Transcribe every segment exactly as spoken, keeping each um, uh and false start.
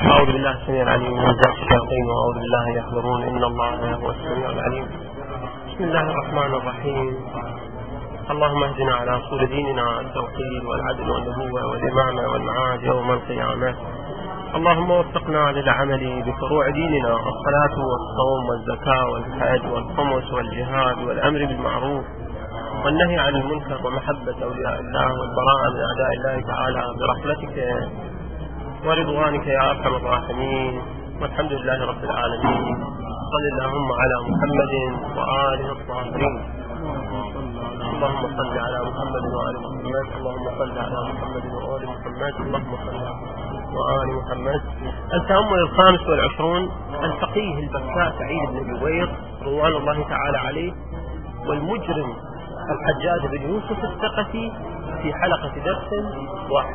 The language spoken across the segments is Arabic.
أعوذ بالله السميع العليم من همزات الشياطين وأعوذ بالله أن يحضرون إن الله هو السميع العليم. بسم الله الرحمن الرحيم. اللهم اهدنا على أصول ديننا التوحيد والعدل والنبوة والإمامة والمعاد يوم القيامة. اللهم وفقنا للعمل بفروع ديننا الصلاة والصوم والزكاة والحج والخمس والجهاد والأمر بالمعروف والنهي عن المنكر ومحبة أولياء الله والبراءة من أعداء الله تعالى برحمتك ورضوانك يا أرحم الراحمين. والحمد لله رب العالمين. صل اللهم على محمد وآله الطاهرين. اللهم صل على محمد وآل محمد. اللهم صل على محمد وآل محمد. اللهم صل وآل محمد. التأمل الخامس والعشرون. الفقيه البكاء سعيد بن جبير رضوان الله تعالى عليه والمجرم الحجاج بن يوسف الثقفي في حلقة درس واحد.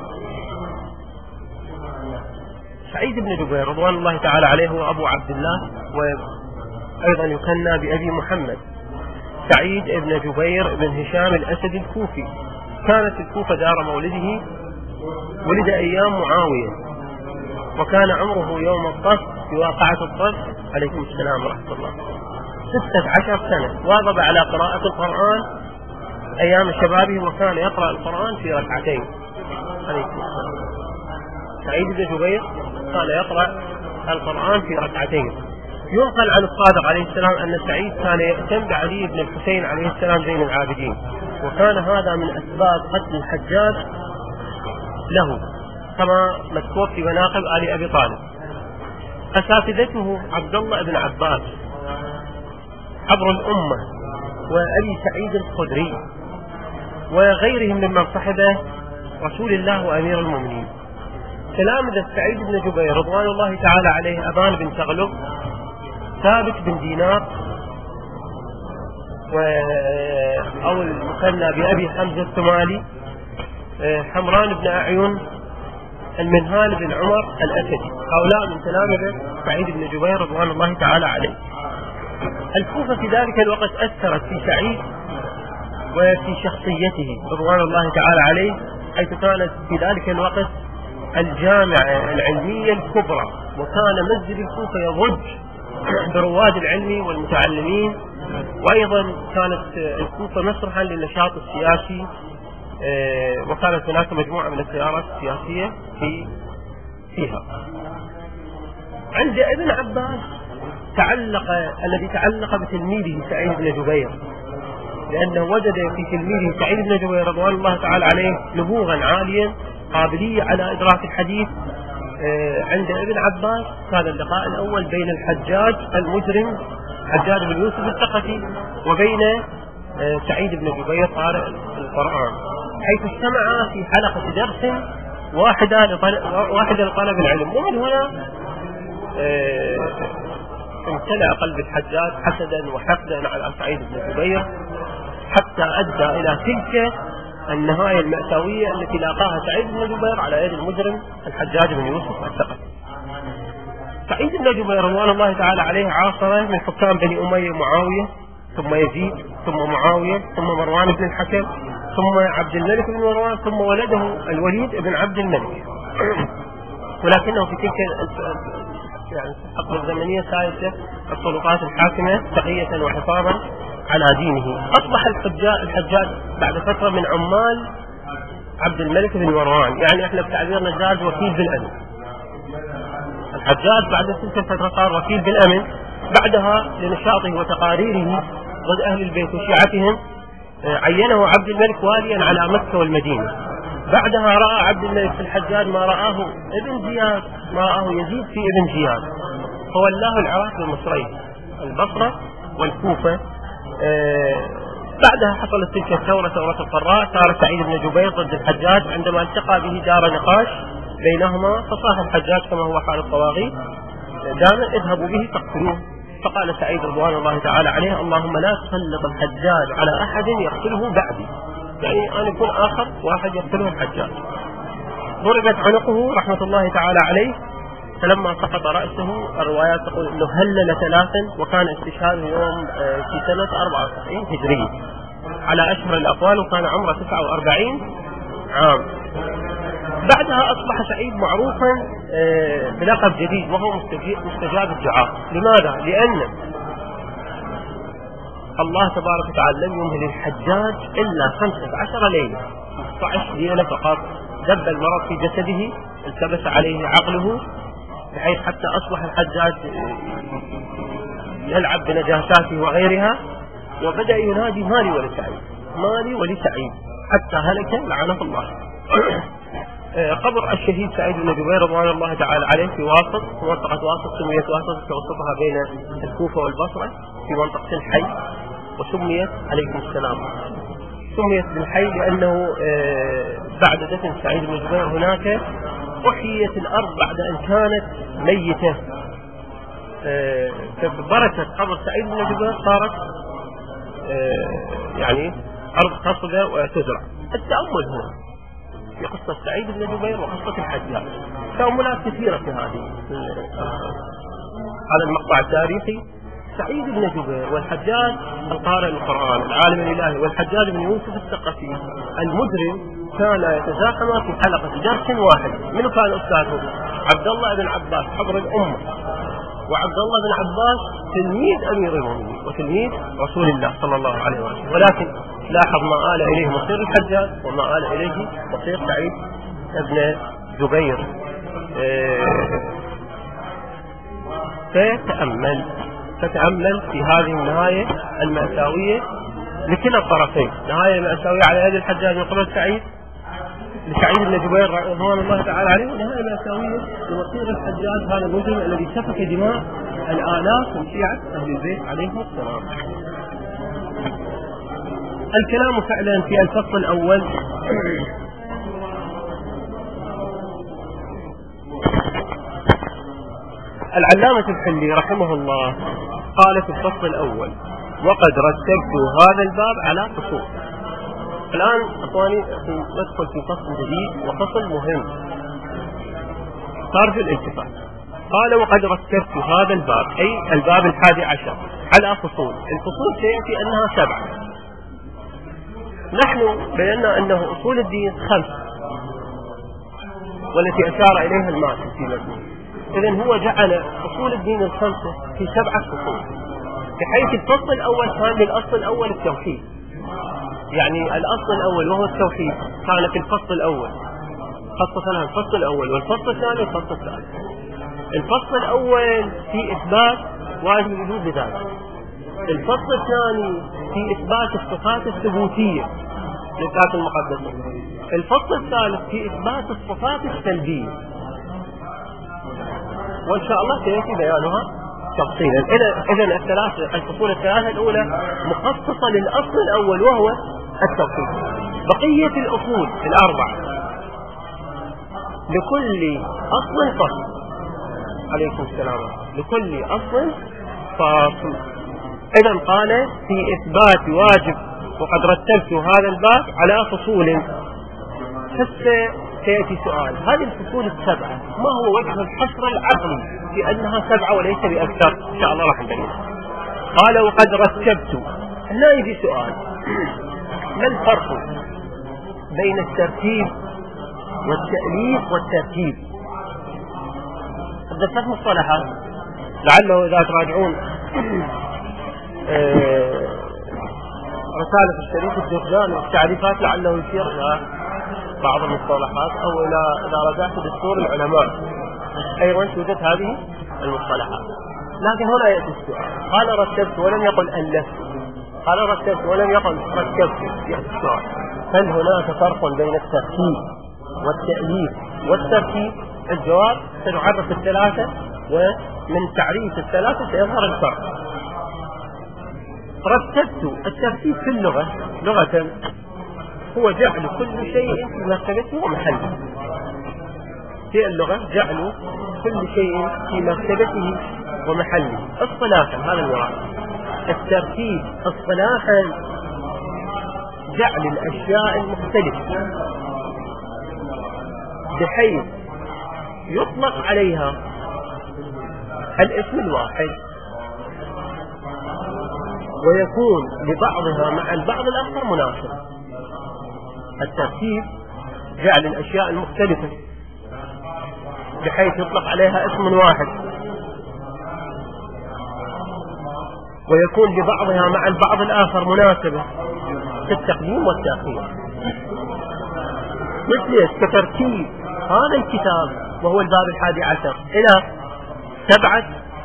سعيد بن جبير رضوان الله تعالى عليه هو أبو عبد الله وأيضا يكنى بأبي محمد. سعيد بن جبير بن هشام الأسدي الكوفي. كانت الكوفة دار مولده. ولد أيام معاوية وكان عمره يوم الطف في واقعة الطف عليكم السلام ورحمة الله ستة عشر سنة. واظب على قراءة القرآن أيام شبابه وكان يقرأ القرآن في ركعتين عليكم السلام. سعيد بن جبير كان يقرأ القرآن في ركعتين. ينقل عن الصادق عليه السلام أن سعيد كان يهتم بعلي بن الحسين عليه السلام زين العابدين، وكان هذا من أسباب قتل الحجاج له كما مذكور في مناقب آل أبي طالب. أساتذته عبد الله بن عباس عبر الأمة وأبي سعيد الخدري وغيرهم ممن صحبه رسول الله وأمير المؤمنين. تلامذة سعيد بن جبير رضوان الله تعالى عليه أبان بن تغلب، ثابت بن دينار، أو المثنى بأبي حمزة الثمالي، حمران بن أعين، المنهال بن عمر الأسدي. هؤلاء من تلامذة سعيد بن جبير رضوان الله تعالى عليه. الكوفة في ذلك الوقت أثرت في سعيد وفي شخصيته رضوان الله تعالى عليه، حيث كانت في ذلك الوقت الجامعة العلمية الكبرى، وكان مسجد الكوفة يضج برواد العلم والمتعلمين، وأيضا كانت الكوفة مسرحا للنشاط السياسي، وكانت هناك مجموعة من التيارات السياسية في فيها. عند ابن عباس تعلق الذي تعلق بتلميذه سعيد بن جبير، لأنه وجد في تلميذه سعيد بن جبير رضوان الله تعالى عليه نبوغا عاليا، قابلية على إدراك الحديث. عند ابن عباس كان اللقاء الأول بين الحجاج المجرم حجاج بن يوسف الثقفي وبين سعيد بن جبير قارئ القرآن، حيث اجتمعا في حلقة درس واحدة لطلب, واحدة لطلب العلم. ومن هنا امتلأ قلب الحجاج حسدا وحقدا على سعيد بن جبير، حتى أدى إلى تلك النهاية المأساوية التي لاقاها سعيد بن جبير على يد المجرم الحجاج بن يوسف الثقفي. سعيد بن جبير رضوان الله تعالى عليه عاصر من حكام بني أمية معاوية، ثم يزيد، ثم معاوية، ثم مروان بن الحكم، ثم عبد الملك بن مروان، ثم ولده الوليد بن عبد الملك. ولكنه في تلك يعني الحقبة الزمنية سائسة السلطات الحاكمة تقية وحفاظا على دينه. أصبح الحجاج الحجاج بعد فترة من عمال عبد الملك بن مروان، يعني احنا بتعبيرنا الجاز وكيل بالأمن. الحجاج بعد تلك الفترة صار وكيل بالأمن، بعدها لنشاطه وتقاريره ضد أهل البيت وشيعتهم عينه عبد الملك واليا على مكة والمدينة. بعدها رأى عبد الملك في الحجاج ما رآه ابن زياد ما رآه يزيد في ابن زياد، فولاه العراق والمصرين البصرة والكوفة. آه بعدها حصلت تلك الثورة ثورة القراء، صار سعيد بن جبير ضد الحجاج، عندما التقى به دار نقاش بينهما فصاح الحجاج كما هو حال الطواغيت دائما اذهبوا به تقتلوه. فقال سعيد رضوان الله تعالى عليه اللهم لا تسلط الحجاج على أحد يقتله بعدي، يعني أن يكون آخر واحد يقتله الحجاج. ضربت عنقه رحمة الله تعالى عليه، فلما سقط رأسه الروايات تقول أنه هلل ثلاثا، وكان استشهاده يوم في سنة أربعة وتسعين هجرية على أشهر الأقوال، وكان عمره تسعة وأربعين عام. بعد بعدها أصبح سعيد معروفا بلقب جديد وهو مستجاب الدعاء. لماذا؟ لأن الله تبارك وتعالى لم يمهل الحجاج إلا خمسة عشر ليلة، خمسة عشر ليلة فقط. دب المرض في جسده، التبس عليه عقله، بحيث حتى أصبح الحجاج يلعب بنجاساته وغيرها، وبدأ ينادي مالي ولسعيد، مالي ولسعيد، حتى هلك لعنه الله. قبر الشهيد سعيد بن جبير رضوان الله تعالى عليه في واسط، في منطقة واسط، سميت واسط توسطها بين الكوفة والبصرة في منطقة الحي، وسميت عليكم السلام سميت بالحي لأنه بعد دفن سعيد بن جبير هناك أحيت الأرض بعد أن كانت ميتة، فبركة قبر سعيد بن جبير صارت يعني أرض تصدى وتزرع. التأمل هنا في قصة سعيد بن جبير وقصة الحجاج، تأملات كثيرة في هذه هذا المقطع التاريخي. سعيد بن جبير والحجاج القارئ القرآن العالم الإلهي، والحجاج بن يوسف الثقفي المجرم، كان يتزاحما في حلقة درس واحد. من كان أستاذه؟ عبد الله بن عباس حبر الأمة، وعبد الله بن عباس تلميذ أمير المؤمنين وتلميذ رسول الله صلى الله عليه وسلم. ولكن لاحظ ما آل إليه مصير الحجاج وما آل إليه مصير سعيد بن جبير. فتأمل فتأمل في هذه النهاية المأساوية لكلا الطرفين، نهاية مأساوية على يد الحجاج من قبل سعيد لسعيد بن جبير رضوان الله تعالى عليه، ونهاية مأساوية لمصير الحجاج هذا المجرم الذي سفك دماء الآلاف من شيعة أهل البيت عليهم السلام. الكلام فعلا في الفصل الأول العلامة الحلي رحمه الله قال في الفصل الأول: وقد رتبت هذا الباب على فصول. الآن أخواني ندخل في فصل جديد وفصل مهم صار في الالتفات. قال: وقد رتبت هذا الباب، أي الباب الحادي عشر، على فصول. الفصول سيأتي أنها سبعة. نحن بينا أنه أصول الدين خمس، والتي أشار إليها الماتن في مجموع. إذن هو جعل أصول الدين الخمسة في سبعة فصول، بحيث الفصل الأول كان للأصل الأول التوحيد، يعني الأصل الأول وهو التوحيد كان في الفصل الأول، خصص لها الفصل الأول، والفصل الثاني الفصل الثالث. الفصل الأول في إثبات واجب الوجود بذاته، الفصل الثاني في إثبات الصفات الثبوتية للذات المقدسة، الفصل الثالث في إثبات الصفات السلبية، وإن شاء الله سيأتي بيانها تفصيلا. إذن الثلاثة الفصول الثلاثة الأولى مخصصة للأصل الأول وهو التوحيد. بقية الأصول الأربعة لكل أصل فصل، عليكم السلام، لكل أصل فصل. إذن قال: في إثبات واجب وقد رتبت هذا الباب على فصول. حتى سيأتي سؤال: هذه الفصول السبعة ما هو وجه الحصر العقلي في أنها سبعة وليس بأكثر؟ إن شاء الله راح نبين. قال: وقد رتبت. هنا يجي سؤال: ما الفرق بين الترتيب والتأليف والترتيب؟ هذا ثلاث مصطلحات، لعله إذا تراجعون رسالة الشريف الجرجاني والتعريفات لعله يشير إلى بعض المصطلحات، أو إلى إذا رجعت دستور العلماء أيضا توجد هذه المصطلحات. لكن هنا يأتي السؤال: قال رتبت ولم يقل ألفت، قال رتبت ولم يقل رتبت. يأتي السؤال: هل هناك فرق بين الترتيب والتأليف والترتيب؟ الجواب: سنعرف الثلاثة، ومن تعريف الثلاثة سيظهر الفرق. رتبت الترتيب في اللغة لغة هو جعل كل شيء في مرتبته ومحله. في اللغة جعل كل شيء في مرتبته ومحله. اصطلاحا هذا المراد. الترتيب اصطلاحا جعل الأشياء المختلفة بحيث يطلق عليها الاسم الواحد، ويكون لبعضها مع البعض الآخر مناسب. الترتيب جعل الأشياء المختلفة بحيث يطلق عليها اسم واحد ويكون لبعضها مع البعض الآخر مناسبة في التقديم والتأخير، مثل كترتيب هذا الكتاب وهو الباب الحادي عشر إلى سبعة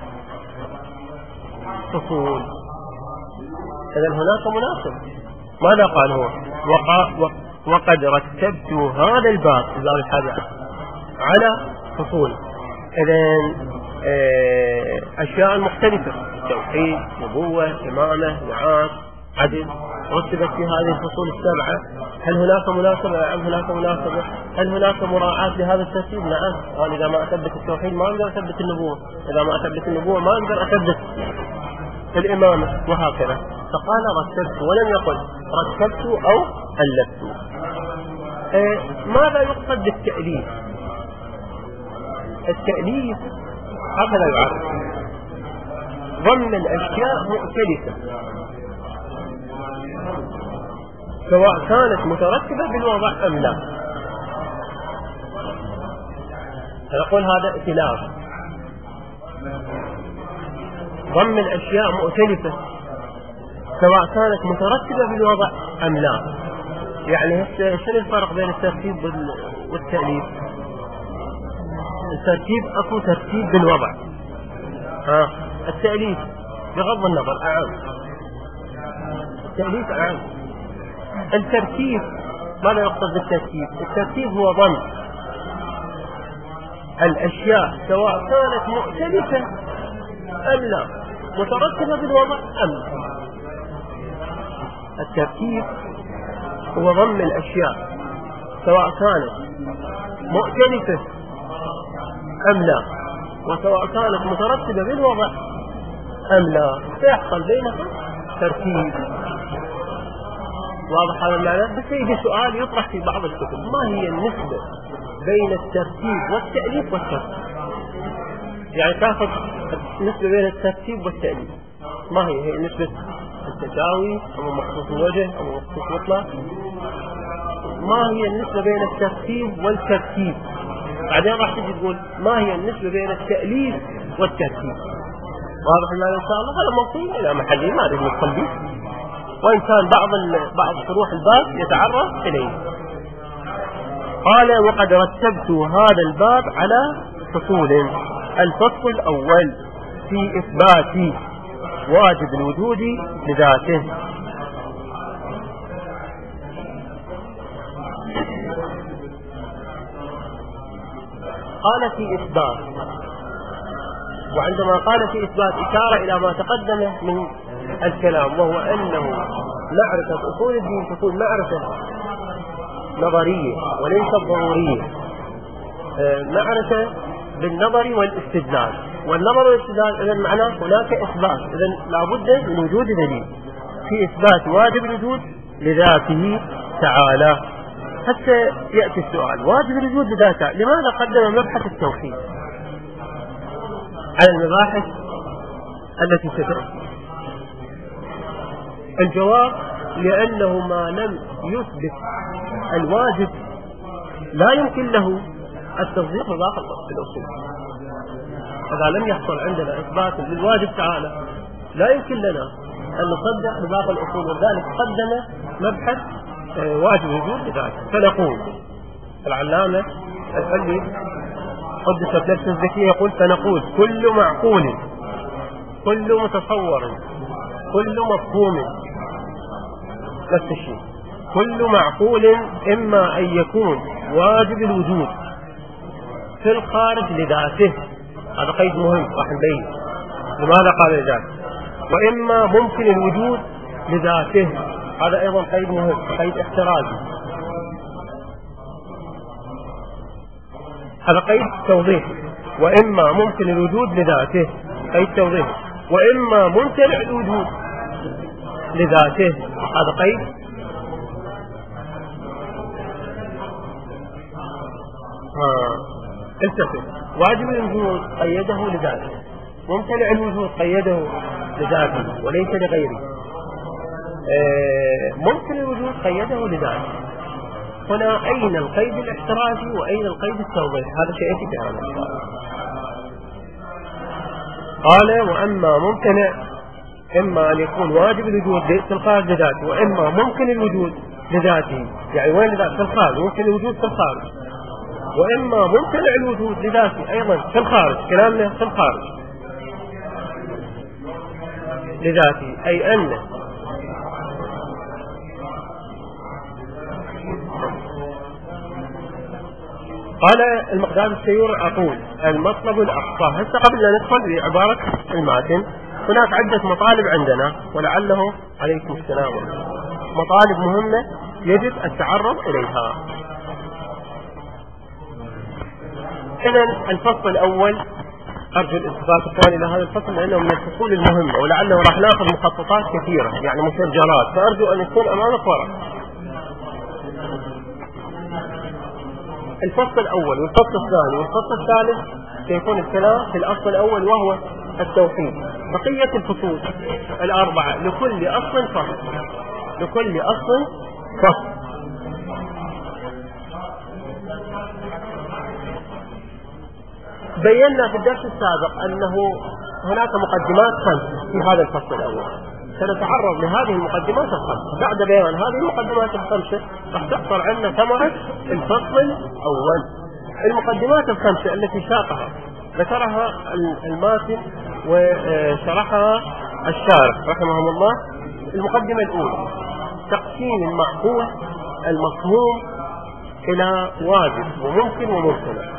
فصول. إذا هناك مناسبة. ماذا قال هو؟ وقد رتبت هذا الباب الباب الحادي عشر على فصول. إذن أشياء مختلفة، توحيد، نبوة، إمامة، معاد، عدل، رتبت في هذه الفصول السبعة. هل هناك مناسبة؟ نعم هناك مناسبة. هل هناك مراعاة لهذا الترتيب؟ نعم. قال إذا ما أثبت التوحيد ما أقدر أثبت النبوة، إذا ما أثبت النبوة ما أقدر أثبت الإمامة، وهكذا. فقال رتبت ولم يقل رتبت أو ألفت. إيه ماذا يقصد بالتأليف؟ التأليف هكذا يعرف ضمن الأشياء مؤتلفة سواء كانت مترتبة بالوضع أم لا. نقول هذا ائتلاف. ضمن الأشياء مؤتلفة سواء كانت مترتبة بالوضع أم لا. يعني شنو الفرق بين الترتيب والتأليف؟ الترتيب أكو ترتيب بالوضع، ها التأليف بغض النظر أعم. التأليف أعم. الترتيب ماذا يقصد بالترتيب؟ الترتيب هو ضم الأشياء سواء كانت مؤتلفة أم لا، مترتبة بالوضع أم لا. الترتيب هو ضم الأشياء سواء كانت مؤتلفة أم لا، وسواء كانت مترتبة بالوضع أم لا، سيحصل بينها ترتيب. واضح هذا المعنى؟ بس يجي سؤال يطرح في بعض الكتب: ما هي النسبة بين الترتيب والتأليف والترتيب؟ يعني تأخذ النسبة بين الترتيب والتأليف، ما هي؟ هي نسبة التساوي أو مخصوص الوجه أو مخصوص مطلق؟ ما هي النسبة بين الترتيب والترتيب؟ بعدين راح تجي تقول ما هي النسبة بين التأليف والترتيب. واضح المعنى إن شاء الله؟ هذا موصول إلى محله ما نريد ندخل به، وإن كان بعض بعض شروح الباب يتعرض إليه. قال: وقد رتبت هذا الباب على فصول. الفصل الأول في إثبات واجب الوجود لذاته. قال في إثبات، وعندما قال في إثبات إشارة إلى ما تقدم من الكلام، وهو أنه معرفة أصول الدين تكون معرفة نظرية وليست ضرورية، معرفة بالنظر والاستدلال. والنظر والاستدلال إذن معناه هناك إثبات، إذن لابد من وجود دليل في إثبات واجب الوجود لذاته تعالى. حتى يأتي السؤال: واجب الوجود لذاته، لماذا قدم مبحث التوحيد على المباحث التي ستأتي؟ الجواب: لأنه ما لم يثبت الواجب لا يمكن له التصديق بباقي الأصول. إذا لم يحصل عندنا إثبات للواجب تعالى لا يمكن لنا أن نصدق بباقي الأصول، وذلك قدم مبحث واجب الوجود لذاته. فنقول العلامة الحلي قدست نفسه الذكية يقول: فنقول كل معقول، كل متصور، كل مفهوم، نفس الشيء، كل معقول إما أن يكون واجب الوجود في الخارج لذاته، هذا قيد مهم راح نبين لماذا قال ذلك، وإما ممكن الوجود لذاته، هذا أيضا قيد مهم، قيد احترازي، هذا قيد توضيحي. وإما ممكن الوجود لذاته، قيد توضيحي. وإما ممتنع الوجود لذاته، هذا قيد ها التفت. واجب الوجود قيده لذاته، ممتنع الوجود قيده لذاته وليس لغيره. آه ممكن الوجود قيده لذاته، هنا أين القيد الاحترازي وأين القيد التوضيحي؟ هذا شيء يأتي في هذا السؤال. قال وأما ممتنع إما أن يكون واجب الوجود في الخارج لذاته، وإما ممكن الوجود لذاته، يعني وين لذاته؟ في الخارج، ممكن الوجود في الخارج، وإما ممتنع الوجود لذاته أيضا في الخارج، كلامنا في الخارج لذاته، أي أن قال المقداد السيور أقول المطلب الأقصى. هسه قبل لا ندخل بعبارة الماتن، هناك عدة مطالب عندنا ولعله عليكم السلام، مطالب مهمة يجب التعرض إليها. إذن الفصل الأول أرجو الالتفات الثاني إلى هذا الفصل لأنه من الفصول المهمة، ولعله راح ناخذ مخططات كثيرة يعني مسجلات، فأرجو أن يكون أمامك ورق. الفصل الأول والفصل الثاني والفصل الثالث سيكون الكلام في الأصل الأول وهو التوحيد. بقية الفصول الأربعة لكل أصل فصل، لكل أصل فصل. بينا في الدرس السابق أنه هناك مقدمات خمس في هذا الفصل الأول، سنتعرض لهذه المقدمات الخمسة. بعد بيان هذه المقدمات الخمسة راح تحصل عندنا ثمرة الفصل الأول. المقدمات الخمسة التي شاقها ذكرها الماتن وشرحها الشارح رحمهم الله. المقدمة الأولى تقسيم المعقول المفهوم إلى واجب وممكن وممتنع،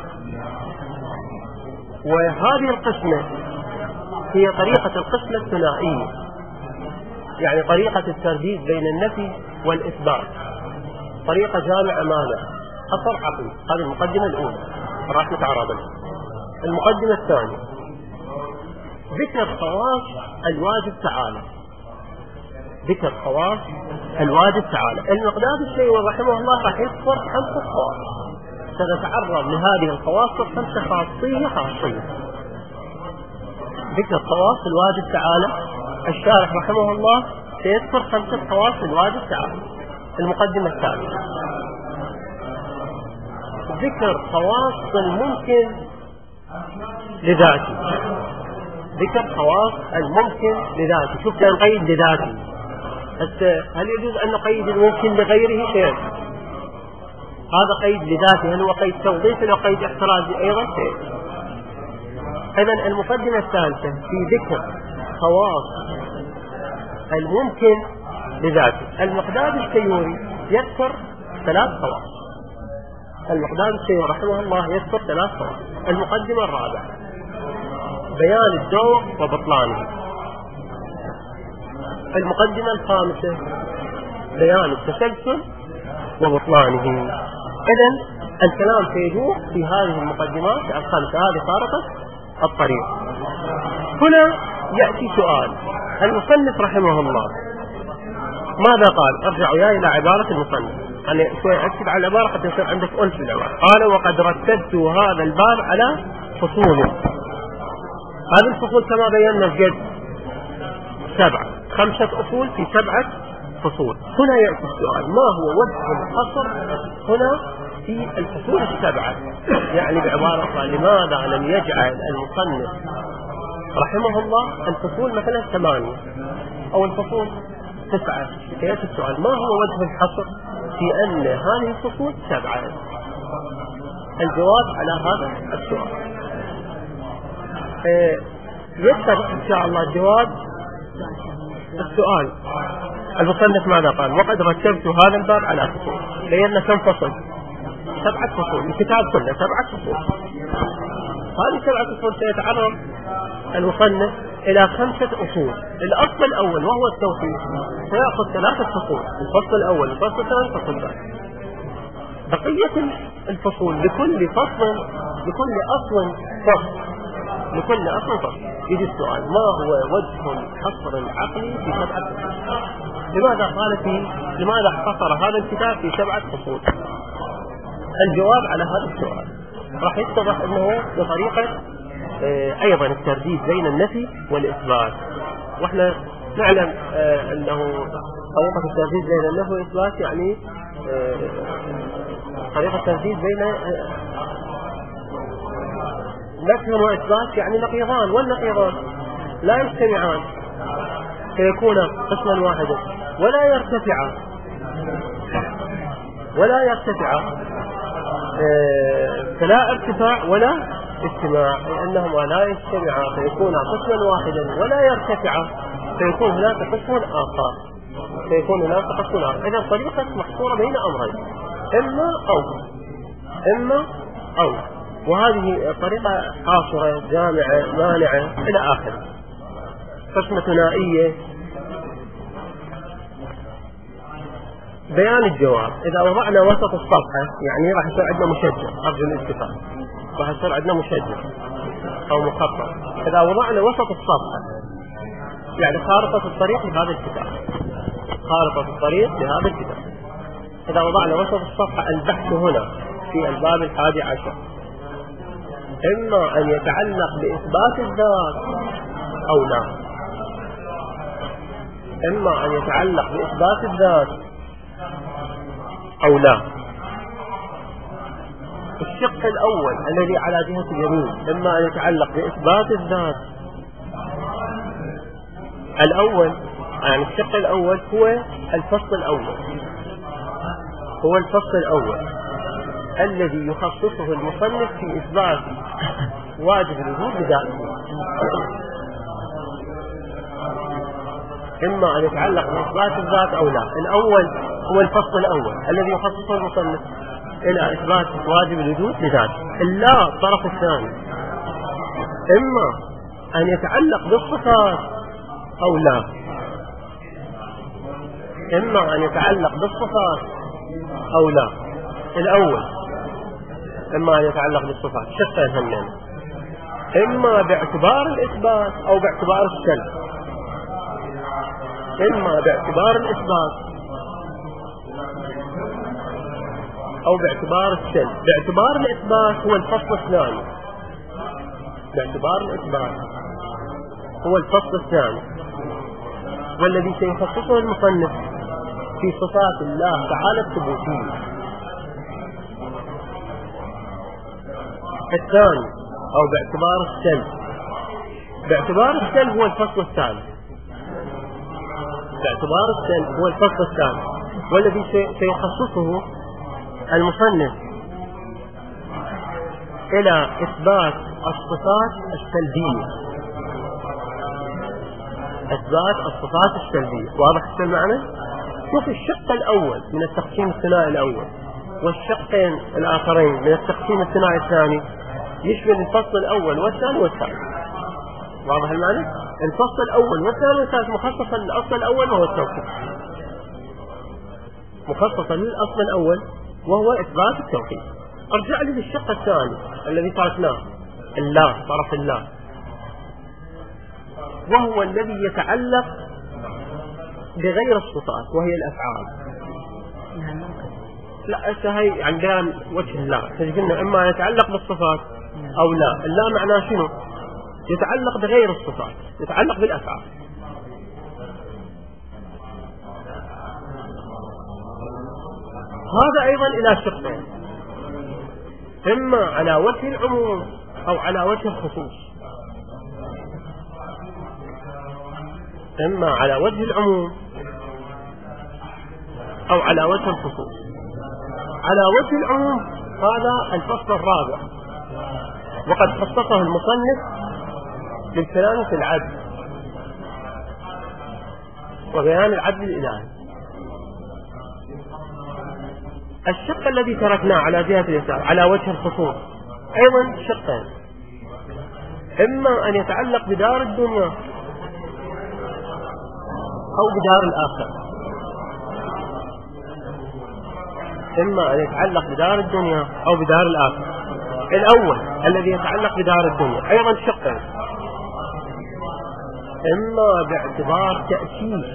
وهذه القسمة هي طريقة القسمة الثنائية، يعني طريقة الترديد بين النفي والإثبات، طريقة جامعة مانع حصر عقلي. هذه المقدمة الأولى راح نتعرض لها. المقدمة الثانية ذكر خواص الواجب تعالى، ذكر خواص الواجب تعالى. المقداد السيور رحمه الله راح يذكر خمسة خواص، سنتعرض لهذه الخواص الخمسة خاصية خاصية. ذكر خواص الواجب تعالى، الشارح رحمه الله سيذكر خمسة خواص الواجب تعالى. المقدمة الثانية ذكر خواص الممكن لذاته، ذكر خواص الممكن لذاته. شوف كان قيد لذاته، هل يجوز أن نقيد الممكن لغيره شيء؟ هذا قيد لذاته، هل هو قيد توظيفي أو قيد احترازي أيضا شيء؟ إذن المقدمة الثالثة في ذكر خواص الممكن لذاته. المقداد السيوري يذكر ثلاث خواص، المقداد السيوري رحمه الله يذكر ثلاث خواص. المقدمة الرابعة بيان الدور وبطلانه. المقدمة الخامسة بيان التسلسل وبطلانه. إذن الكلام سيدور في هذه المقدمات الخمسة، هذه خارطة الطريق. هنا يأتي سؤال المصنف رحمه الله ماذا قال؟ ارجع وياي إلى عبارة المصنف، أنا شوي أكتب على العبارة حتى يصير عندك أنس بالعبارة. قال وقد رتبت هذا الباب على فصول. هذه الفصول كما بينا الجد سبعة، خمسة أصول في سبعة فصول. هنا يأتي السؤال ما هو وجه الحصر هنا في الفصول السبعة؟ يعني بعبارة أخرى لماذا لم يجعل المصنف رحمه الله الفصول مثلا ثمانية أو الفصول تسعة؟ يأتي السؤال ما هو وجه الحصر في أن هذه الفصول سبعة؟ الجواب على هذا السؤال إيه يتبع إن شاء الله الجواب السؤال. المصنف ماذا قال؟ وقد رتبت هذا الباب على فصول. بينا كم فصل؟ سبعة فصول، الكتاب كله سبعة فصول. هذه سبعة فصول سيتعرض المصنف إلى خمسة أصول. الأصل الأول وهو التوحيد سيأخذ ثلاثة فصول، الفصل الأول الفصل الثاني الفصل الثاني. بقية الفصول لكل فصل لكل أصل فصل لكل أصل فصل. يجي السؤال ما هو وجه الحصر العقلي في سبعة فصول؟ لماذا قال فيه لماذا حصر هذا الكتاب في سبعة فصول؟ الجواب على هذا السؤال راح يتضح انه بطريقة اه ايضا الترديد بين النفي والاثبات. واحنا نعلم اه انه طريقة الترديد بين النفي والاثبات يعني اه طريقة التنفيذ بين نفي وإثبات يعني نقيضان، والنقيضان لا يجتمعان فيكون قسما واحدا ولا يرتفعا ولا يرتفعا فلا ارتفاع ولا اجتماع، لأنهما لا يجتمعا فيكون قسما واحدا ولا يرتفعا فيكون هناك قسم آخر فيكون هناك قسم آخر. إذا طريقة محصورة بين أمرين، إما أو إما أو، وهذه طريقة حاصرة جامعة مانعة إلى آخره. قسمة ثنائية. بيان الجواب. إذا وضعنا وسط الصفحة يعني راح يصير عندنا مشجع، أرجو الاتفاق، راح يصير عندنا مشجع أو مخطط. إذا وضعنا وسط الصفحة يعني خارطة الطريق لهذا الكتاب، خارطة الطريق لهذا الكتاب. إذا وضعنا وسط الصفحة البحث هنا في الباب الحادي عشر إما أن يتعلق بإثبات الذات أو لا، إما أن يتعلق بإثبات الذات أو لا. الشق الأول الذي على جهة اليمين إما أن يتعلق بإثبات الذات الأول، يعني الشق الأول هو الفصل الأول، هو الفصل الأول الذي يخصصه المصنف في إثبات واجب الوجود بذاته. إما أن يتعلق بإثبات الذات أو لا. الأول هو الفصل الأول الذي يخصصه المصنف إلى إثبات واجب الوجود بذاته. اللا الطرف الثاني إما أن يتعلق بالصفات أو لا، إما أن يتعلق بالصفات أو لا. الأول إما أن يتعلق بالصفات، شتى همين، إما باعتبار الإثبات أو باعتبار السلب. إما باعتبار الإثبات أو باعتبار السلب. باعتبار الإثبات هو الفصل الثاني، باعتبار الإثبات هو الفصل الثاني والذي سيخصصه المصنف في صفات الله تعالى الثبوتية. الثاني أو باعتبار السلب. باعتبار السلب هو الفصل الثالث، باعتبار السلب هو الفصل الثالث والذي سيخصصه المصنف إلى إثبات الصفات السلبية، إثبات الصفات السلبية. واضح المعنى؟ شوف الشق الأول من التقسيم الثنائي الأول والشقين الآخرين من التقسيم الثنائي الثاني يشمل الفصل الأول والثاني والثالث. واضح المعنى؟ الفصل الأول والثاني والثالث مخصصا للأصل الأول وهو التوحيد، مخصصا للأصل الأول وهو إثبات التوحيد. أرجع لي للشق الثاني الذي تركناه، الله، طرف الله، وهو الذي يتعلق بغير الصفات وهي الأفعال. لا هي عندنا وجه الله تجدنا إما يتعلق بالصفات أو لا. اللا معناه شنو؟ يتعلق بغير الصفات، يتعلق بالأفعال. هذا أيضا إلى شقين، إما على وجه العموم أو على وجه الخصوص. إما على وجه العموم أو على وجه الخصوص. على وجه العموم هذا الفصل الرابع، وقد خصصه المصنف بالكلام في العدل وبيان العدل الإلهي. الشق الذي تركناه على جهة اليسار على وجه الخصوص أيضا شقين، إما أن يتعلق بدار الدنيا أو بدار الآخرة. إما أن يتعلق بدار الدنيا أو بدار الآخرة. الأول الذي يتعلق بدار الدنيا أيضا شقين، إما باعتبار تأسيس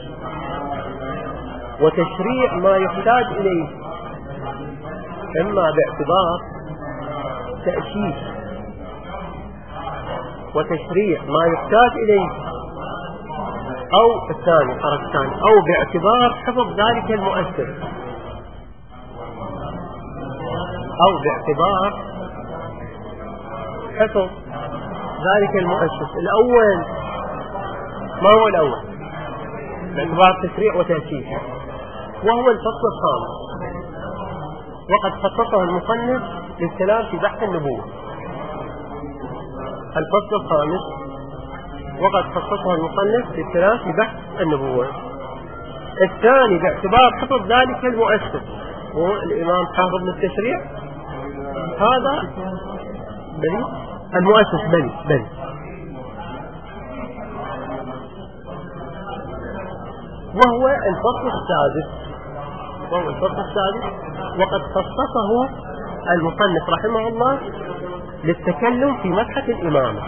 وتشريع ما يحتاج إليه، إما باعتبار تأسيس وتشريع ما يحتاج إليه، أو الثاني الطرف الثاني أو باعتبار حفظ ذلك المؤثر. أو باعتبار حفظ ذلك المؤسس الأول. ما هو الأول؟ باعتبار تشريع وتأسيس، وهو الفصل الخامس، وقد خصصه المصنف للكلام في بحث النبوة. الفصل الخامس وقد خصصه المصنف للكلام في بحث النبوة. الثاني باعتبار حفظ ذلك المؤسس، هو الإمام حافظ للتشريع، هذا بني المؤسس بني بني وهو الفصل السادس وهو الفصل السادس وقد خصصه المصنف رحمه الله للتكلم في مبحث الإمامة.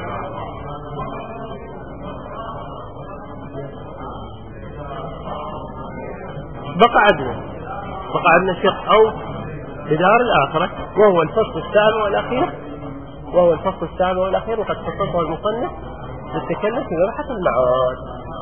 بقى عندنا بقى عندنا شق أو بدار الآخرة، وهو الفصل السابع والأخير وهو الفصل السابع والأخير وقد خصصه المصنف للتكلم في مبحث المعاد.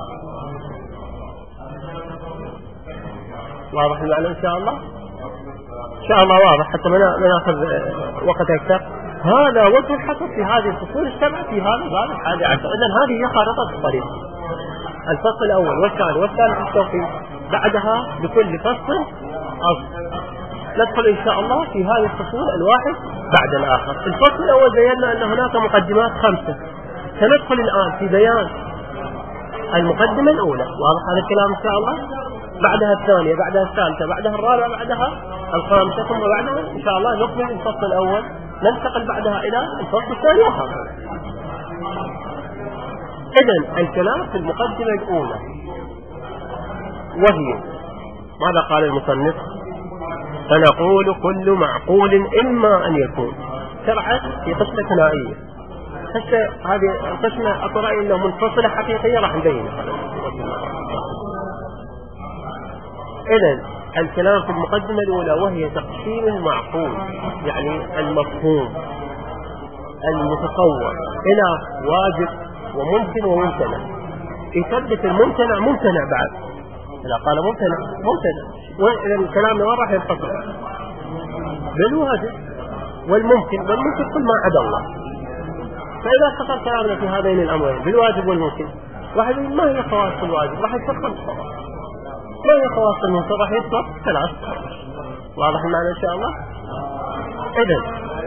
واضح المعنى إن شاء الله؟ إن شاء الله واضح حتى ما ناخذ وقت أكثر. هذا وجه الحصر في هذه الفصول السبعة في هذا الباب الحادي عشر. إذن هذه هي خارطة الطريق. الفصل الأول والثاني والثالث التوقيت، بعدها بكل فصل أصل. ندخل إن شاء الله في هذه الفصول الواحد بعد الآخر. الفصل الأول بينا أن هناك مقدمات خمسة، سندخل الآن في بيان المقدمة الأولى. واضح هذا الكلام إن شاء الله؟ بعدها الثانية، بعدها الثالثة، بعدها الرابعة، بعدها الخامسة، ثم بعدها إن شاء الله نكمل الفصل الأول، ننتقل بعدها إلى الفصل الثاني وهكذا. إذن الكلام في المقدمة الأولى، وهي ماذا قال المصنف؟ فنقول كل معقول إما أن يكون شرعا في قسمة ثنائية. حتى هذه القسمة أطرأي أنه منفصلة حقيقية راح نبينها. إذن الكلام في المقدمة الأولى وهي تقسيم المعقول، يعني المفهوم المتصور، إلى واجب وممكن وممتنع. يثبت الممتنع ممتنع بعد، إذا قال ممتنع ممتنع. وإذا الكلام وين راح ينفصل؟ بالواجب والممكن، والممكن كل ما عدا الله. فإذا اختصر كلامنا في هذين الأمرين بالواجب والممكن، راح يقول ما هي خواص الواجب؟ راح يصير خمس خواص. ما هي خواص الممكن؟ راح يصير ثلاث. واضح المعنى إن شاء الله؟ إذن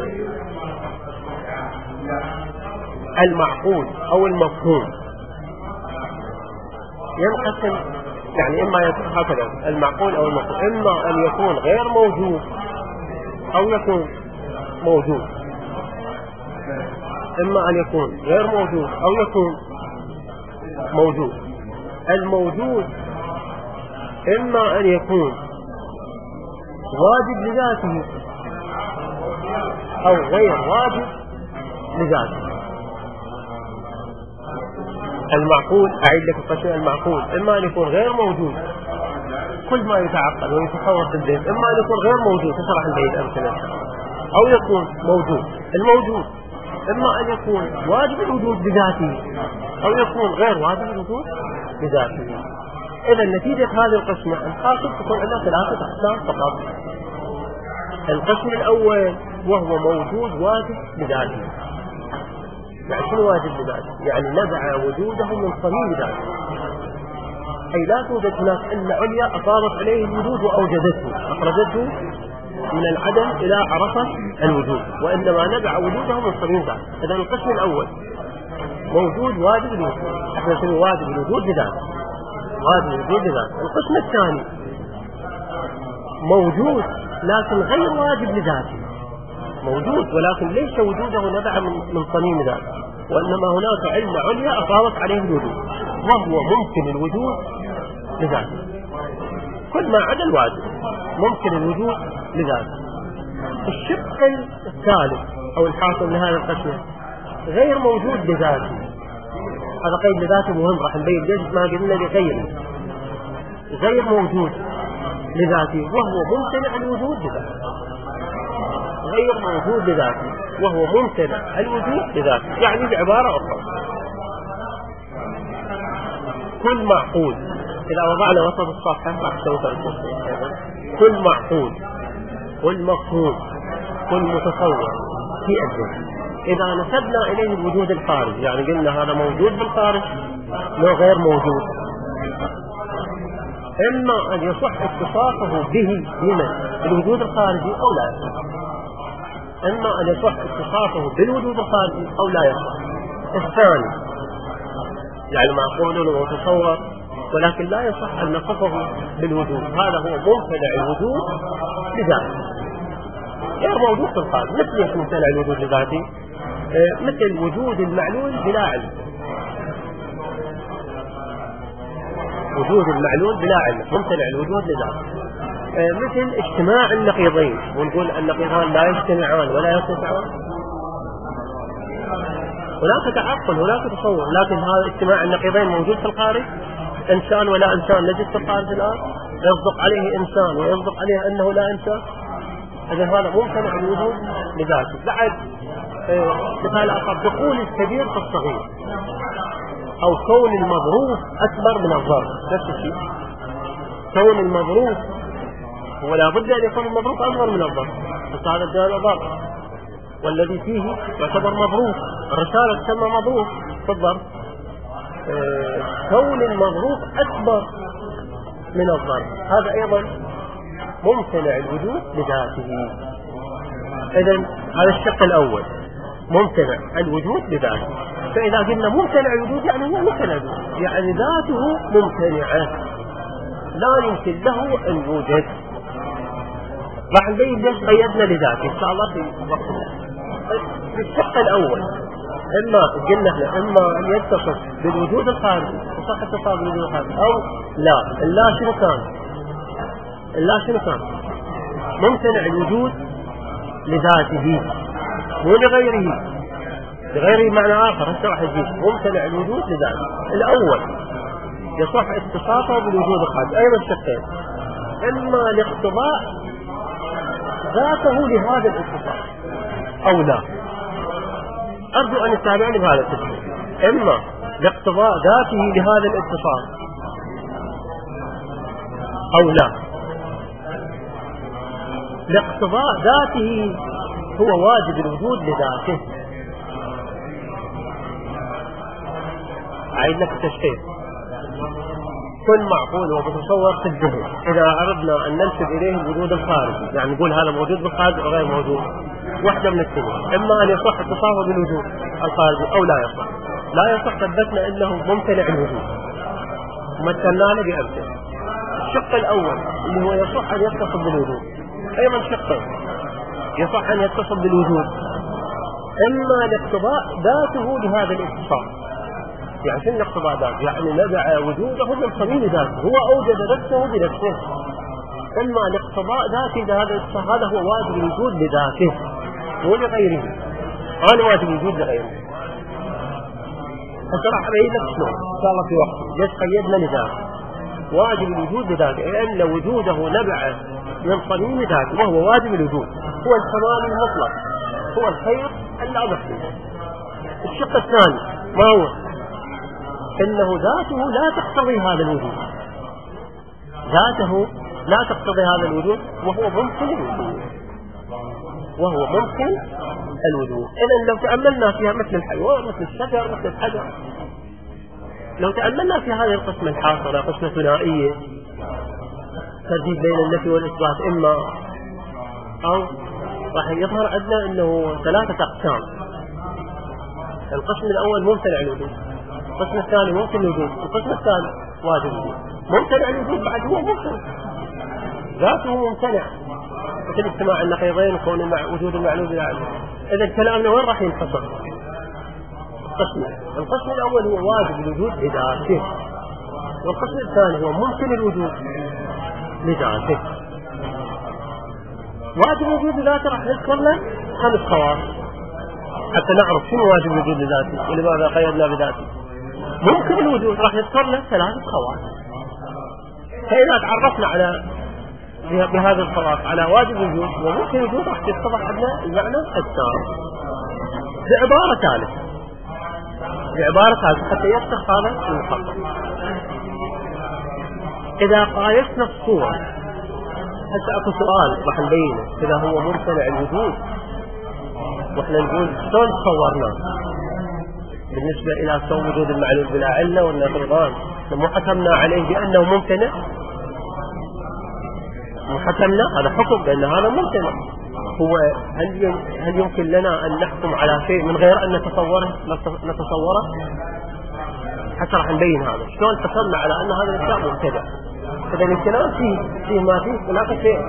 المعقول أو المفهوم ينقسم، يعني إما يكون هكذا المعقول أو المفهوم، إما أن يكون غير موجود أو يكون موجود. إما أن يكون غير موجود أو يكون موجود. الموجود إما أن يكون واجب لذاته أو غير واجب لذاته. المعقول، أعيد لك القسم، المعقول إما أن يكون غير موجود، كل ما يتعقل ويتصور في الذهن، إما أن يكون غير موجود تشرح البيت أمثلة، أو يكون موجود. الموجود إما أن يكون واجب الوجود بذاته أو يكون غير واجب الوجود بذاته. إذا نتيجة هذه القسمة الحاصل تكون عندنا ثلاثة أقسام فقط. القسم الأول وهو موجود واجب بذاته. يعني شنو واجب بذاته؟ يعني نزع وجوده من صميم ذاته، أي لا توجد هناك إلا عليا أصابت عليه الوجود وأوجدته، أخرجته من العدم إلى عرفة الوجود، وإنما نزع وجوده من صميم ذاته. إذا القسم الأول موجود واجب الوجود، احنا نسميه واجب الوجود بذاته، واجب الوجود بذاته. القسم الثاني موجود لكن غير واجب لذاته، موجود ولكن ليس وجوده نبع من صميم ذاته، وإنما هناك علة عليا أصابت عليه الوجود، وهو ممكن الوجود لذاته. كل ما عدا الواجب ممكن الوجود لذاته. الشق الثالث أو الحاصل لهذا القسم غير موجود لذاته. هذا قيد لذاته مهم، راح نبين ليش ما قلنا لغيره. غير موجود لذاته وهو ممتنع الوجود لذاته، غير موجود لذاته وهو ممتنع الوجود لذاته. يعني بعبارة أخرى كل معقول، إذا وضعنا وسط الصفحة راح تسوي القصة، كل معقول والمفهوم كل متصور في الذهن. إذا نسبنا إليه الوجود الخارجي، يعني قلنا هذا موجود بالخارج لو غير موجود، إما أن يصح اتصافه به بمن بالوجود الخارجي أو لا يصح، إما أن يصح اتصافه بالوجود الخارجي أو لا يصح. الثاني يعني معقول ومتصور ولكن لا يصح أن نصفه بالوجود، هذا هو ممتنع الوجود لذاته غير موجود في الخارج. مثل ممتنع الوجود لذاته مثل وجود المعلول بلا علم، وجود المعلول بلا علم ممتنع الوجود لذاته. مثل اجتماع النقيضين، ونقول النقيضان لا يجتمعان ولا يصفعان، هناك تعقل هناك تصور، لكن هذا اجتماع النقيضين موجود في الخارج، إنسان ولا إنسان نجد في الخارج الآن، يصدق عليه إنسان ويصدق عليه أنه لا إنسان، إذا هذا ممتنع الوجود لذاته. بعد مثال آخر دخول الكبير في الصغير، أو كون المظروف أكبر من الظرف، نفس الشيء كون المظروف هو لا بد أن يكون المظروف أكبر من الظرف، بس هذا الجانب ظرف والذي فيه يعتبر مظروف، الرسالة تسمى مظروف في الظرف. آه كون المظروف أكبر من الظرف هذا أيضا ممتنع الوجود لذاته. إذن هذا الشق الأول ممتنع الوجود لذاته. فإذا قلنا ممتنع الوجود يعني هو ممتنع الوجود، يعني ذاته ممتنعة لا يمكن له أن يوجد. راح نبين ليش قيدنا لذاته إن شاء الله في وقتنا. في الشق الأول إما قلنا احنا إما أن يتصف بالوجود الخارجي وصح اتصاف بالوجود الخارجي أو لا. اللا شنو كان؟ اللا شنو كان؟ ممتنع الوجود لذاته مو لغيره، لغيره معنى آخر هسه راح يجيب ممتنع الوجود لذاته. الأول يصح اتصافه بالوجود الخارجي أيضا شقين، إما لاقتضاء ذاته لهذا الاتصاف أو لا. أرجو أن تتابعني بهذا التفسير، إما لاقتضاء ذاته لهذا الاتصاف أو لا. لاقتضاء ذاته هو واجب الوجود لذاته. أعيد لك التشخيص. كل معقول ومتصور في الذهن إذا أردنا أن ننسب إليه الوجود الخارجي، يعني نقول هذا موجود بالخارج أو غير موجود، واحدة من الاثنين، إما أن يصح اتصافه بالوجود الخارجي أو لا يصح. لا يصح ثبتنا إنه ممتنع الوجود ومثلنا له بأمثلة. الشق الأول اللي هو يصح أن يتصف بالوجود أيضا شقين، يصح أن يتصف بالوجود إما لاقتضاء ذاته لهذا الاتصاف. يعني شنو اقتضاء ذاته؟ يعني نزع وجوده من صميم ذاته، هو أوجد نفسه بنفسه. إما لاقتضاء ذاته لهذا الاتصاف، هذا هو واجب الوجود لذاته مو لغيره. أنا واجب الوجود لغيره. فشرح أبين لك شلون إن شاء الله في وقت. ليش قيدنا لذاته؟ واجب الوجود لذاته لأن وجوده نبع من صميم ذاته وهو واجب الوجود، هو الكمال المطلق، هو الخير اللا محدود. الشق الثاني ما هو؟ إنه ذاته لا تقتضي هذا الوجود، ذاته لا تقتضي هذا الوجود وهو ممكن الوجود، وهو ممكن الوجود. إذن لو تأملنا فيها مثل الحيوان مثل الشجر مثل الحجر، لو تأملنا في هذه القسمة الحاصلة قسمة ثنائية ترديد بين النفي والإثبات إما أو، راح يظهر عندنا أنه ثلاثة أقسام. القسم الأول ممتنع الوجود، القسم الثاني ممكن الوجود، القسم الثالث واجب الوجود. ممتنع الوجود بعد هو ممكن ذاته ممتنع مثل اجتماع النقيضين وكون مع وجود المعلوم بلا علم. إذا كلامنا وين راح ينحصر؟ القسم القسم الأول هو واجب الوجود لذاته، والقسم الثاني هو ممكن الوجود لذاته. واجب الوجود لذاته راح نذكر له خمس خواص حتى نعرف شنو واجب الوجود لذاته ولماذا قيدنا بذاته. ممكن الوجود راح نذكر له ثلاثة خواص. فإذا تعرفنا على بهذا الخواص على واجب الوجود وممكن الوجود راح يتضح عندنا المعنى الثاني بعبارة ثالثة، بعبارة ثالثة حتى يفتح هذا المحقق. إذا قايسنا الصورة هسه اكو سؤال راح نبينه اذا هو ممتنع الوجود، واحنا نقول شلون تصورناه بالنسبه الى سوء وجود المعلول بلا عله والنقيضان، مو حكمنا عليه بانه ممتنع؟ مو حكمنا هذا حكم بان هذا ممتنع. هو هل هل يمكن لنا ان نحكم على شيء من غير ان نتصوره نتصوره؟ حتى راح نبين هذا شلون حكمنا على ان هذا الاشياء مبتدع. اذا الكلام فيه فيه ما فيه هناك شيء.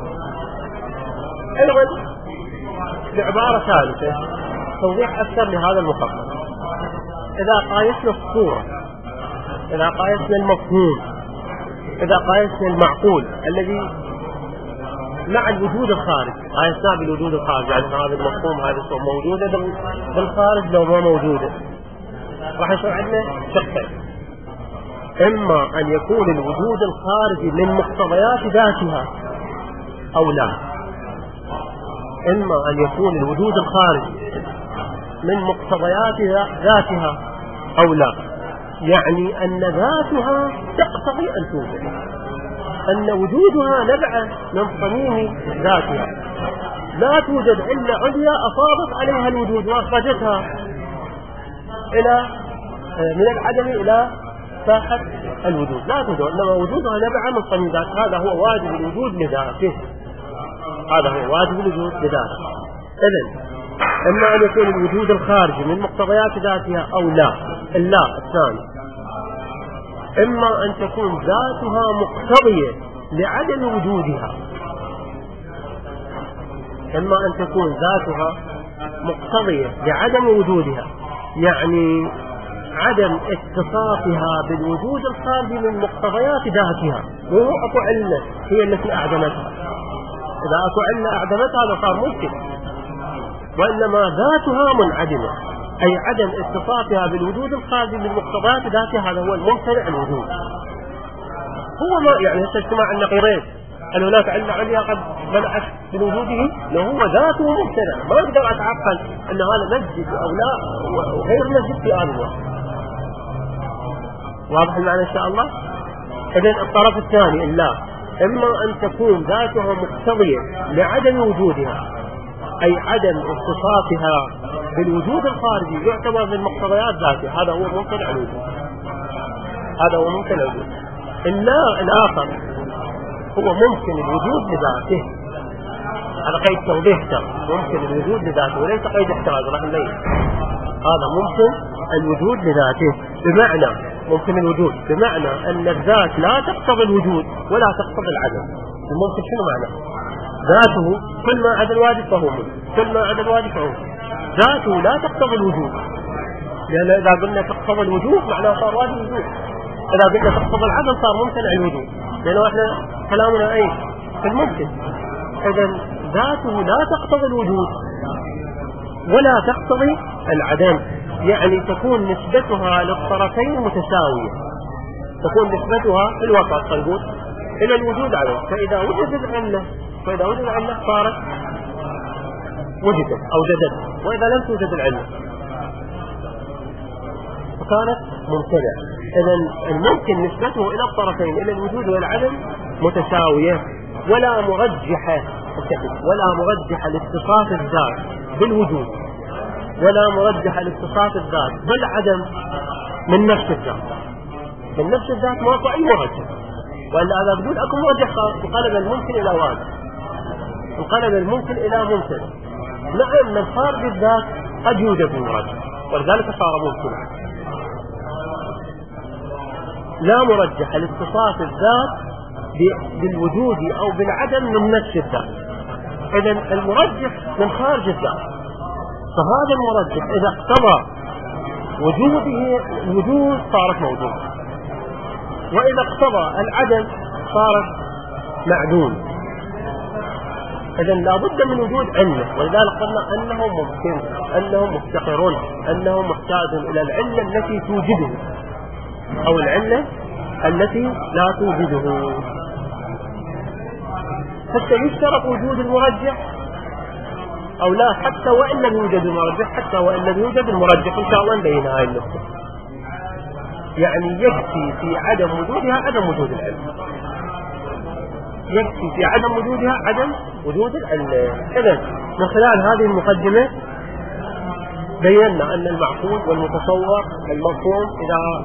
ايضا بعباره ثالثه توضيح اكثر لهذا المخطط، اذا قايسنا الصوره، اذا قايسنا المفهوم، اذا قايسنا المعقول الذي مع الوجود الخارجي، قايسناه بالوجود الخارجي، يعني هذا المفهوم هذا الصوره موجوده بالخارج لو ما موجوده، راح يصير عندنا شقين: اما ان يكون الوجود الخارجي من مقتضيات ذاتها او لا، اما ان يكون الوجود الخارجي من مقتضيات ذاتها او لا، يعني ان ذاتها تقتضي ان توجد، ان وجودها نبع من صميم ذاتها، لا توجد علة عليا افاضت عليها الوجود واخرجتها الى من العدم الى ساحة الوجود، لا توجد، انما وجودها نبع من صميم ذاتها. هذا هو واجب الوجود لذاته، هذا هو واجب الوجود لذاته. اذن اما ان يكون الوجود الخارجي من مقتضيات ذاتها او لا، اللا الثاني، اما ان تكون ذاتها مقتضية لعدم وجودها، اما ان تكون ذاتها مقتضية لعدم وجودها، يعني عدم اتصافها بالوجود الخارجي من مقتضيات ذاتها، وهو اكو علة هي التي اعدمتها. اذا اكو علة اعدمتها هذا صار ممكن، وانما ذاتها منعدمة، اي عدم اتصافها بالوجود الخارجي من مقتضيات ذاتها، هذا هو الممتنع الوجود. هو ما يعني هسه اجتماع النقيضين، هل هناك علة عليا قد منعت من وجوده؟ لو هو ذاته ممتنع، ما اقدر اتعقل ان هذا مسجد او لا وغير مسجد في آن الواحد. واضح المعنى ان شاء الله؟ اذن الطرف الثاني اللا، اما ان تكون ذاتها مقتضية لعدم وجودها، اي عدم اتصافها بالوجود الخارجي يعتبر من مقتضيات ذاتها، هذا هو ممتنع الوجود، هذا هو ممتنع الوجود. اللا الاخر هو ممكن الوجود لذاته، هذا قيد توضيح ترى، ممكن الوجود لذاته وليس قيد احتراز، راح نبين هذا ممكن الوجود لذاته، بمعنى ممكن الوجود بمعنى ان الذات لا تقتضي الوجود ولا تقتضي العدم. الممكن شنو معنى؟ ذاته كل ما عدا الواجب فهو ممكن، كل ما عدا الواجب فهو ممكن. ذاته لا تقتضي الوجود، لان اذا قلنا تقتضي الوجود معناه صار واجب الوجود، اذا قلنا تقتضي العدم صار ممتنع الوجود، لانه احنا كلامنا ايه في الممكن. اذا ذاته لا تقتضي الوجود ولا تقتضي العدم، يعني تكون نسبتها للطرفين متساوية، تكون نسبتها في الوسط خلينا الى الوجود عدم. فاذا وجدت العلة فاذا وجدت العلة صارت وجدت او جدت، واذا لم توجد العلة فكانت ممتنعة. اذا الممكن نسبته الى الطرفين الى الوجود والعدم متساوية، ولا مرجحة ولا مرجحة لاتصاف الذات بالوجود، ولا مرجحة لاتصاف الذات بالعدم من نفس الذات. من نفس الذات ما اكو اي مرجح، والا هذا بدون اكو مرجح انقلب الممكن الى واجب، انقلب الممكن الى ممكن. نعم من خارج الذات قد يوجد مرجح، ولذلك صار ممكنا. لا مرجح لاتصاف الذات بالوجود او بالعدم من نفس الذات. اذا المرجح من خارج الذات، فهذا المرجح اذا اقتضى وجوده الوجود صارت موجود، واذا اقتضى العدم صارت معدوم. اذا لابد من وجود علة، ولذلك قلنا انه ممكن، انه مفتقر، انه محتاج الى العلة التي توجده او العلة التي لا توجده. حتى يشترط وجود المرجح او لا، حتى وان لم يوجد المرجح، حتى وان لم يوجد المرجح ان شاء الله نبين هاي النقطة. يعني يكفي في عدم وجودها عدم وجود العلم، يكفي في عدم وجودها عدم وجود العلة. إذن من خلال هذه المقدمة بينا أن المعقول والمتصور المفهوم إذا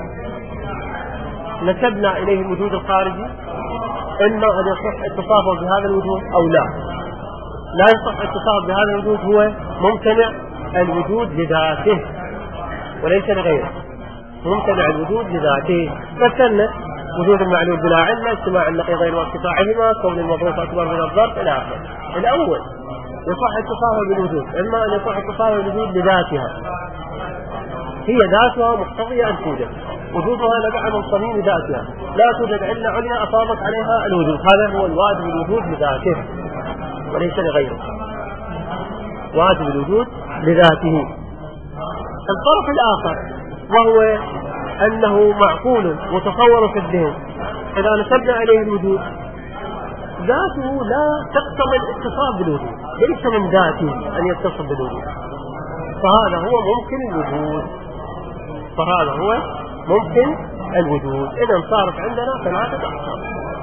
نسبنا إليه الوجود الخارجي إما أن يصح اتصافه بهذا الوجود أو لا. لا يصح اتصاف بهذا الوجود، هو ممتنع الوجود لذاته وليس لغيره، ممتنع الوجود لذاته. مثلنا وجود المعلول بلا علة، اجتماع النقيضين وارتفاعهما، كون المضروب أكبر من الظرف إلى آخره. الأول يصح اتصافه بالوجود، إما أن يصح اتصافه بالوجود لذاتها، هي ذاتها مقتضية أن توجد، وجودها نبع من صميم ذاتها، لا توجد علة عليا أفاضت عليها الوجود، هذا هو الواجب الوجود لذاته وليس لغيره، واجب الوجود لذاته. الطرف الآخر وهو أنه معقول متصور في الذهن، إذا نسبنا إليه الوجود ذاته لا تقتضي الاتصاف بالوجود، ليس من ذاته أن يتصف بالوجود، فهذا هو ممكن الوجود، فهذا هو ممكن الوجود. إذا صارت عندنا ثلاثة أقسام: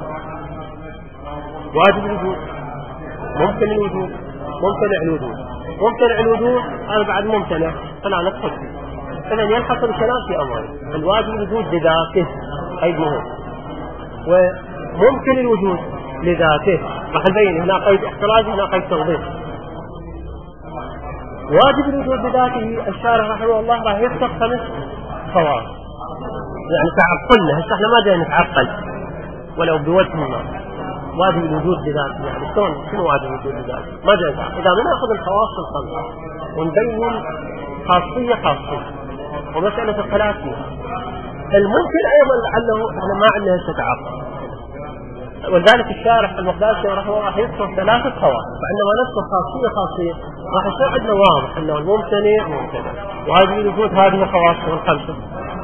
واجب الوجود، ممكن الوجود، ممتنع الوجود. ممتنع الوجود هذا بعد ممتنع فلا ندخل فيه. إذا ينحصر الكلام في أمرين: الواجب الوجود لذاته قيد مهم، وممكن الوجود لذاته. راح نبين هنا قيد احترازي، هنا قيد توضيح. واجب الوجود لذاته الشارح رحمه الله راح يفتح خمس خواص، يعني تعقلنا. هسه احنا ما جاي نتعقل ولو بوجه ما. واجب الوجود لذاته يعني شلون؟ شنو واجب الوجود لذاته؟ ما جاي نتعقل. إذا بناخذ الخواص الخمسة ونبين خاصية خاصية ومسألة الخلاف فيها. الممكن أيضا لعله احنا ما عندنا هسه تعقل، ولذلك الشارح المقدسي رحمه الله راح يذكر ثلاثة خواص، فعندما نذكر خاصية خاصية راح يصير عندنا واضح أنه الممتنع ممتنع، واجب الوجود هذه خواصه الخمسة،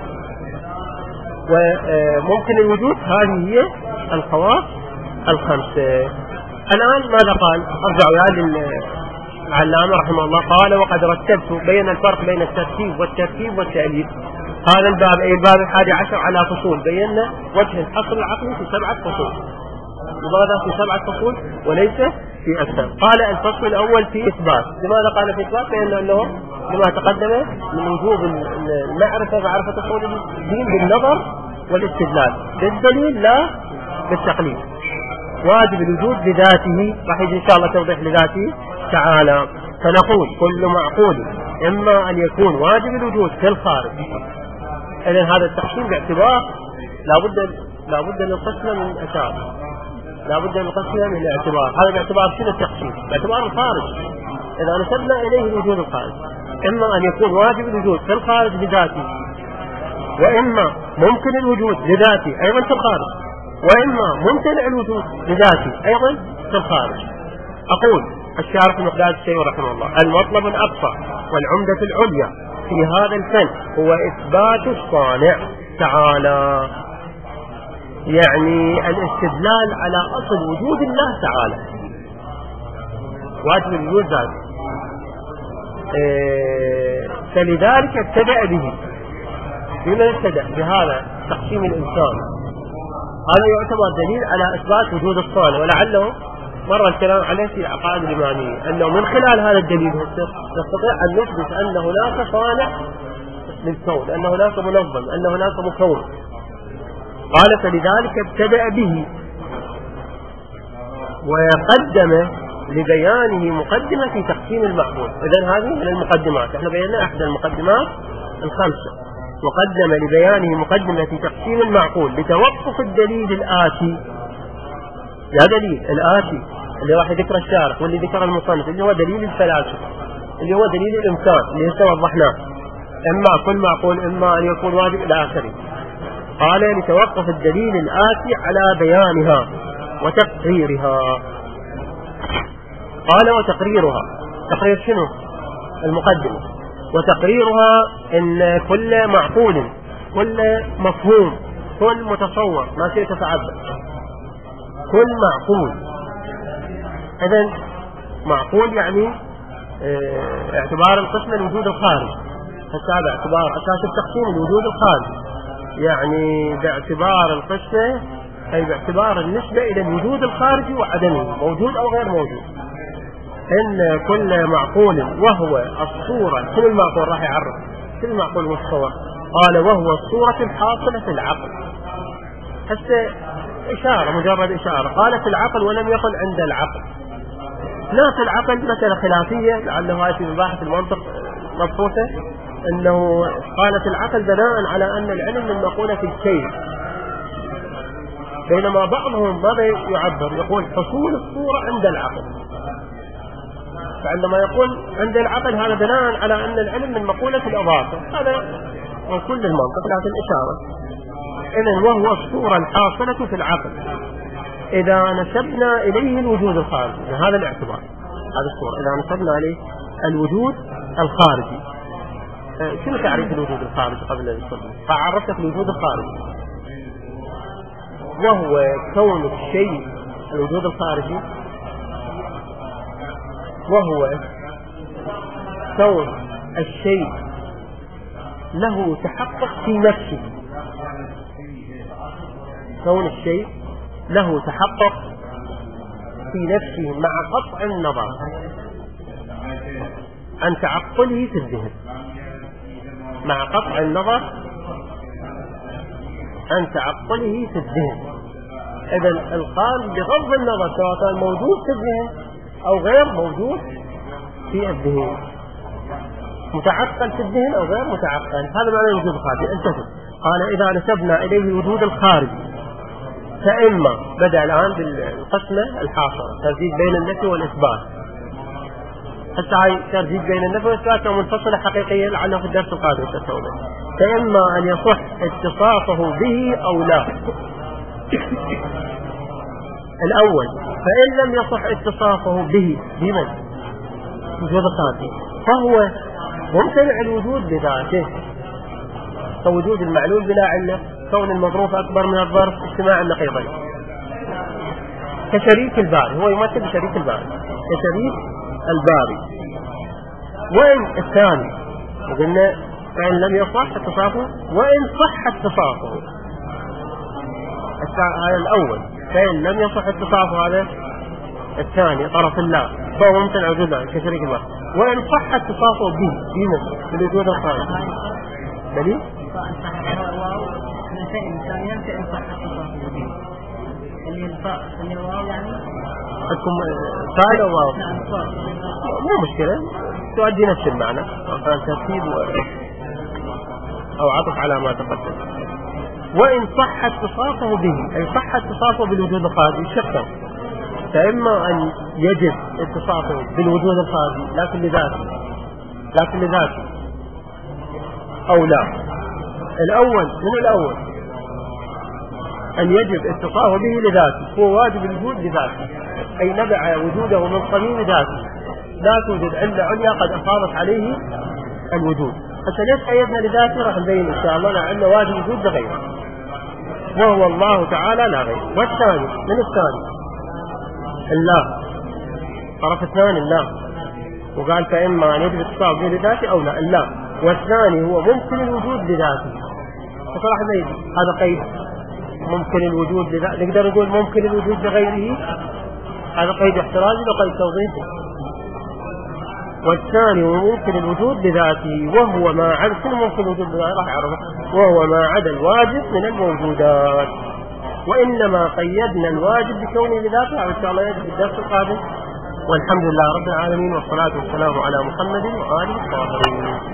وممكن الوجود هذه هي الخواص الخمسة. الآن ماذا قال؟ أرجع ويا للعلامة رحمه الله، قال: وقد رتبت بين الفرق بين الترتيب والترتيب والتأليف. هذا الباب أي الباب الحادي عشر على فصول، بينا وجه الحصر العقلي في سبعة فصول. لماذا في سبعة فصول وليس في أكثر؟ قال: الفصل الأول في إثبات. لماذا قال في إثبات؟ لأن أنه لما تقدم من وجوب المعرفة معرفة أصول الدين بالنظر والاستدلال، بالدليل لا بالتقليد. واجب الوجود لذاته، راح يجي إن شاء الله توضيح لذاته تعالى. فنقول: كل معقول إما أن يكون واجب الوجود في الخارج. إذن هذا التقسيم باعتبار لابد لابد من القسمة من الأساس، لابد من القسمة من الاعتبار. هذا باعتبار شنو التقسيم؟ باعتبار الخارج. إذا نسبنا إليه الوجود الخارج، إما أن يكون واجب الوجود في الخارج لذاته، وإما ممكن الوجود لذاته أيضا في الخارج، وإما ممتنع الوجود لذاته أيضا في الخارج. أقول: الشارح المقداد الشيخ رحمه الله: المطلب الأقصى والعمدة العليا في هذا الفن هو إثبات الصانع تعالى، يعني الاستدلال على أصل وجود الله تعالى، واجب الوجود ذاته. إيه فلذلك ابتدأ به. بما ابتدأ بهذا تقسيم الإنسان، هذا يعتبر دليل على إثبات وجود الصانع، ولعله مر الكلام عليه في العقائد الإيمانية، أنه من خلال هذا الدليل نستطيع أن نثبت أن هناك صانع للكون، أن هناك منظم، أن هناك مكون. قال: فلذلك ابتدأ به وقدم لبيانه مقدمة في تقسيم المعقول. إذن هذه من المقدمات، احنا بينا أحد المقدمات الخمسة. وقدم لبيانه مقدمة في تقسيم المعقول لتوقف الدليل الآتي. لا دليل الآتي اللي راح يذكر الشارح واللي ذكر المصنف، اللي هو دليل الفلاسفة، اللي هو دليل الإمكان اللي هسه وضحناه، إما كل معقول إما أن يكون واجب إلى آخره. قال: لتوقف الدليل الآتي على بيانها وتقريرها. قال: وتقريرها، تقرير شنو؟ المقدمة. وتقريرها إن كل معقول، كل مفهوم، كل متصور، ما شئت فعبر، كل معقول. إذن معقول يعني اه اعتبار القسم الوجود الخارج، هذا باعتبار أساس التقسيم الوجود الخارج، يعني باعتبار القسمة أي باعتبار النسبة إلى الوجود الخارجي وعدمه، موجود أو غير موجود. إن كل معقول وهو الصورة، كل المعقول راح يعرف كل معقول متصور، قال وهو الصورة الحاصلة في العقل. حتى إشارة، مجرد إشارة، قال في العقل ولم يقل عند العقل. لا في العقل مسألة خلافية لعله هاي في مباحث المنطق مبحوثة، أنه قال في العقل بناء على أن العلم من مقولة في الشيء، بينما بعضهم ماذا يعبر؟ يقول حصول الصورة عند العقل. فعندما يقول عند العقل هذا بناء على أن العلم من مقولة الإضافة، هذا من كل المنطق لكن إشارة. إذن وهو الصورة الحاصلة في العقل إذا نسبنا إليه الوجود الخارجي، هذا الاعتبار، هذا الصورة إذا نسبنا إليه الوجود الخارجي. شنو تعريف الوجود الخارجي قبل أن نسبنا؟ فعرفتك الوجود الخارجي وهو كون الشيء، الوجود الخارجي وهو كون الشيء له تحقق في نفسه، كون الشيء له تحقق في نفسه مع قطع النظر عن تعقله في الذهن، مع قطع النظر عن تعقله في الذهن. إذا القال بغض النظر سواء كان موجود في الذهن أو غير موجود في الذهن، متعقل في الذهن أو غير متعقل، هذا معنى الوجود الخارجي. انتبه، قال إذا نسبنا إليه الوجود الخارجي فإما بدأ الآن بالقسمة الحاصلة، ترتيب بين النفي والإثبات. حتى هاي ترتيب بين النفي والإثبات منفصلة حقيقية لعله في الدرس القادم تسوله. فإما أن يصح اتصافه به أو لا. الأول، فإن لم يصح اتصافه به بمن؟ وجود الخارجي، فهو ممتنع الوجود بذاته، كوجود المعلول بلا علة، كون المظروف أكبر من الظرف، اجتماع النقيضين، كشريك الباري، هو يمثل بشريك الباري، كشريك الباري. وإن الثاني قلنا فإن لم يصح اتصافه، وإن صح اتصافه، هذا الأول، فإن لم يصح اتصافه هذا الثاني طرف الله، فهو ممتنع وجوده كشريك الباري. وإن صح اتصافه به بمثل بالوجود الخارجي دليل حكم فاعل أو واو مو مشكلة، تؤدي نفس المعنى، كان ترتيب أو عطف على ما تقدم. وإن صح اتصافه به، أي صح اتصافه بالوجود الخارجي شكا، فإما أن يجب اتصافه بالوجود الخارجي لكن لذاته، لكن لذاته أو لا. الأول من الأول أن يجب اتصافه به لذاته، هو واجب الوجود لذاته، أي نبع وجوده من صميم ذاته، لا توجد علة عليا قد أفاضت عليه الوجود. حتى ليش قيدنا لذاته راح نبين إن شاء الله لأن واجب وجود لغيره، وهو الله تعالى لا غير. والثاني من الثاني الله، طرف الثاني الله، وقال فإما أن يجب اتصافه به لذاته أو لا الله. والثاني هو ممكن الوجود لذاته، فصراحة زي هذا قيد ممكن الوجود لذاته، نقدر نقول ممكن الوجود لغيره، هذا قيد احترازي وقيد توظيفي. والثاني هو ممكن الوجود لذاته وهو ما عدا، كل ممكن الوجود لذاته راح يعرفه، وهو ما عدا الواجب من الموجودات. وإنما قيدنا الواجب بكونه لذاته، إن شاء الله يجب الدرس القادم. والحمد لله رب العالمين، والصلاة والسلام على محمد وآله الطاهرين.